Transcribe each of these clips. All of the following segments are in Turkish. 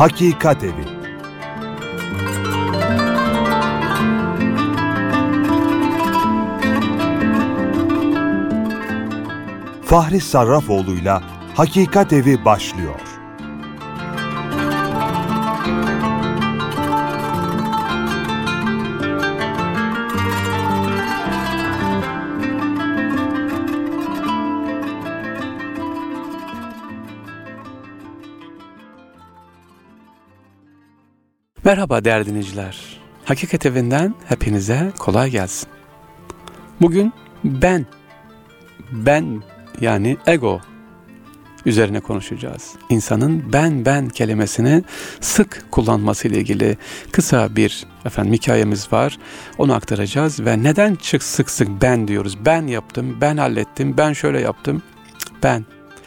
Hakikat Evi. Fahri Sarrafoğlu'yla Hakikat Evi başlıyor. Merhaba değerli dinleyiciler. Hakikat Evi'nden hepinize kolay gelsin. Bugün ben yani ego üzerine konuşacağız. İnsanın ben kelimesini sık kullanması ile ilgili kısa bir hikayemiz var. Onu aktaracağız ve neden sık ben diyoruz? Ben yaptım, ben hallettim, ben şöyle yaptım, ben.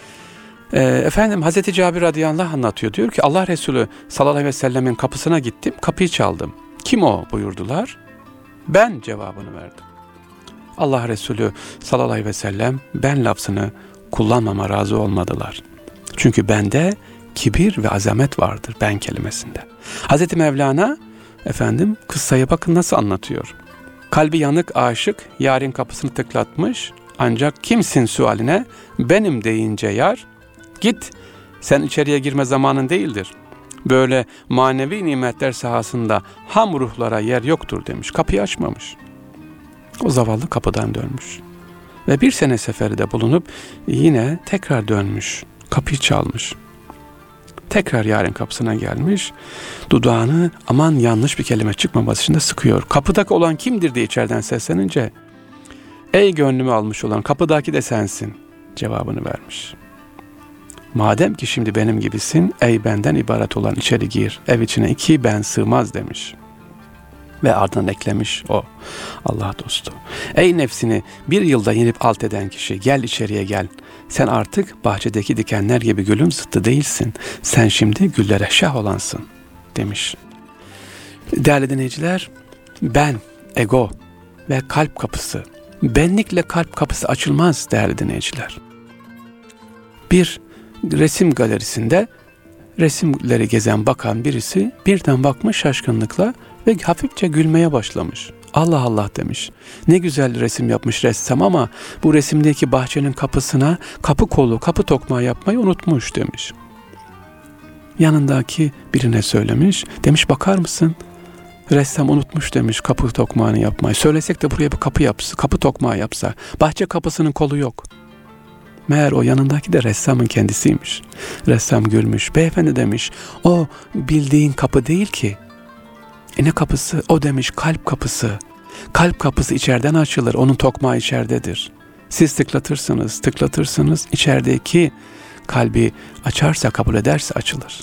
Hazreti Cabir radıyallahu anh anlatıyor. Diyor ki Allah Resulü sallallahu aleyhi ve sellemin kapısına gittim, kapıyı çaldım. Kim o buyurdular. Ben cevabını verdim. Allah Resulü sallallahu aleyhi ve sellem ben lafzını kullanmama razı olmadılar. Çünkü bende kibir ve azamet vardır ben kelimesinde. Hazreti Mevlana kıssayı bakın nasıl anlatıyor. Kalbi yanık aşık yarın kapısını tıklatmış ancak kimsin sualine benim deyince yar git sen içeriye girme zamanın değildir. Böyle manevi nimetler sahasında ham ruhlara yer yoktur demiş. Kapıyı açmamış. O zavallı kapıdan dönmüş. Ve bir sene seferi de bulunup yine tekrar dönmüş. Kapıyı çalmış. Tekrar yarın kapısına gelmiş. Dudağını aman yanlış bir kelime çıkmaması için de sıkıyor. Kapıdaki olan kimdir diye içeriden seslenince ey gönlümü almış olan kapıdaki de sensin cevabını vermiş. Madem ki şimdi benim gibisin, ey benden ibaret olan içeri gir, ev içine iki ben sığmaz demiş. Ve ardından eklemiş o Allah dostu. Ey nefsini bir yılda yenip alt eden kişi gel içeriye gel. Sen artık bahçedeki dikenler gibi gülün zıttı değilsin. Sen şimdi güllere şah olansın demiş. Değerli dinleyiciler, ben, ego ve kalp kapısı. Benlikle kalp kapısı açılmaz değerli dinleyiciler. Bir resim galerisinde resimleri gezen bakan birisi birden bakmış şaşkınlıkla ve hafifçe gülmeye başlamış. Allah Allah demiş. Ne güzel resim yapmış ressam ama bu resimdeki bahçenin kapısına kapı kolu, kapı tokmağı yapmayı unutmuş demiş. Yanındaki birine söylemiş. Demiş bakar mısın? Ressam unutmuş demiş kapı tokmağını yapmayı. Söylesek de buraya bir kapı yapsa, kapı tokmağı yapsa. Bahçe kapısının kolu yok. Meğer o yanındaki de ressamın kendisiymiş. Ressam gülmüş. Beyefendi demiş, o bildiğin kapı değil ki. Ne kapısı? O demiş kalp kapısı. Kalp kapısı içeriden açılır. Onun tokmağı içeridedir. Siz tıklatırsınız. İçerideki kalbi açarsa, kabul ederse açılır.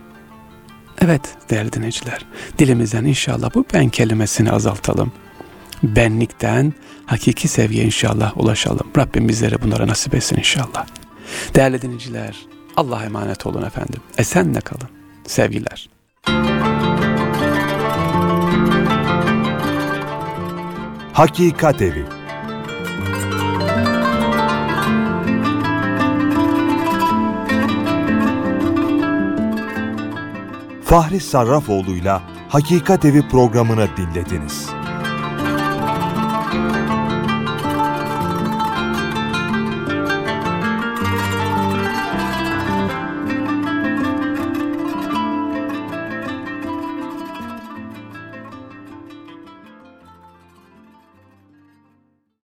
Evet değerli dinleyiciler, dilimizden inşallah bu ben kelimesini azaltalım. Benlikten hakiki sevgiye inşallah ulaşalım. Rabbim bizlere bunlara nasip etsin inşallah. Değerli dinleyiciler, Allah'a emanet olun efendim. Esenle kalın. Sevgiler. Hakikat Evi. Fahri Sarrafoğlu'yla Hakikat Evi programını dinlediniz.